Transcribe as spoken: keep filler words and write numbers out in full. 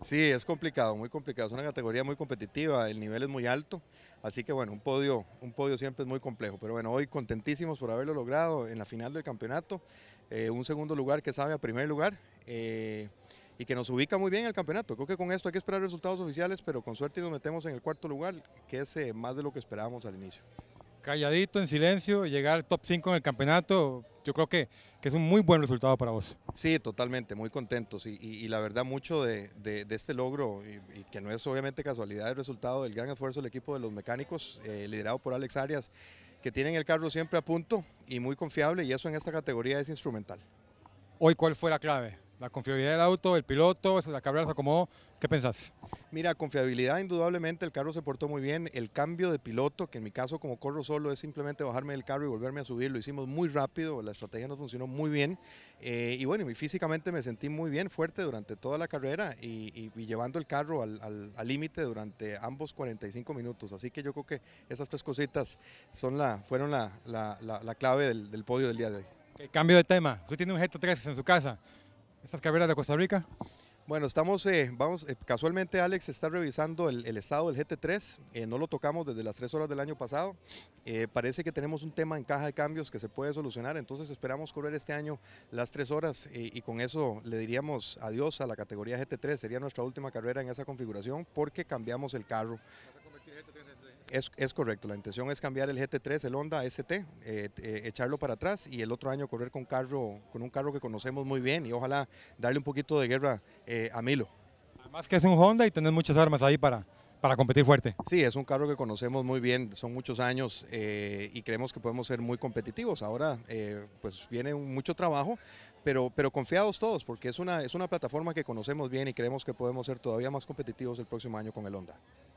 Sí, es complicado, muy complicado. Es una categoría muy competitiva, el nivel es muy alto, así que bueno, un podio, un podio siempre es muy complejo. Pero bueno, hoy contentísimos por haberlo logrado en la final del campeonato, eh, un segundo lugar que sabe a primer lugar eh, y que nos ubica muy bien en el campeonato. Creo que con esto hay que esperar resultados oficiales, pero con suerte nos metemos en el cuarto lugar, que es eh, más de lo que esperábamos al inicio. Calladito, en silencio, llegar al top cinco en el campeonato, yo creo que, que es un muy buen resultado para vos. Sí, totalmente, muy contentos y, y- y la verdad mucho de, de- de este logro y, y que no es obviamente casualidad el resultado del gran esfuerzo del equipo de los mecánicos eh, liderado por Alex Arias, que tienen el carro siempre a punto y muy confiable y eso en esta categoría es instrumental. Hoy, ¿cuál fue la clave? La confiabilidad del auto, el piloto, la carrera se acomodó. ¿Qué pensás? Mira, confiabilidad indudablemente, el carro se portó muy bien, el cambio de piloto, que en mi caso como corro solo es simplemente bajarme del carro y volverme a subir, lo hicimos muy rápido, la estrategia nos funcionó muy bien eh, y bueno, y físicamente me sentí muy bien, fuerte durante toda la carrera y, y- y llevando el carro al límite durante ambos cuarenta y cinco minutos, así que yo creo que esas tres cositas son la, fueron la, la- la- la clave del, del podio del día de hoy. Ok, cambio de tema. Usted tiene un G T tres en su casa. ¿Estas carreras de Costa Rica? Bueno, estamos, eh, vamos, eh, casualmente Alex está revisando el, el estado del G T tres, eh, no lo tocamos desde las tres horas del año pasado, eh, parece que tenemos un tema en caja de cambios que se puede solucionar, entonces esperamos correr este año las tres horas eh, y con eso le diríamos adiós a la categoría G T tres, sería nuestra última carrera en esa configuración porque cambiamos el carro. Es, es correcto, la intención es cambiar el G T tres, el Honda S T, eh, eh, echarlo para atrás y el otro año correr con, carro, con un carro que conocemos muy bien y ojalá darle un poquito de guerra eh, a Milo. Además que es un Honda y tenés muchas armas ahí para, para competir fuerte. Sí, es un carro que conocemos muy bien, son muchos años eh, y creemos que podemos ser muy competitivos. Ahora eh, pues viene un- mucho trabajo, pero, pero confiados todos porque es una, es una plataforma que conocemos bien y creemos que podemos ser todavía más competitivos el próximo año con el Honda.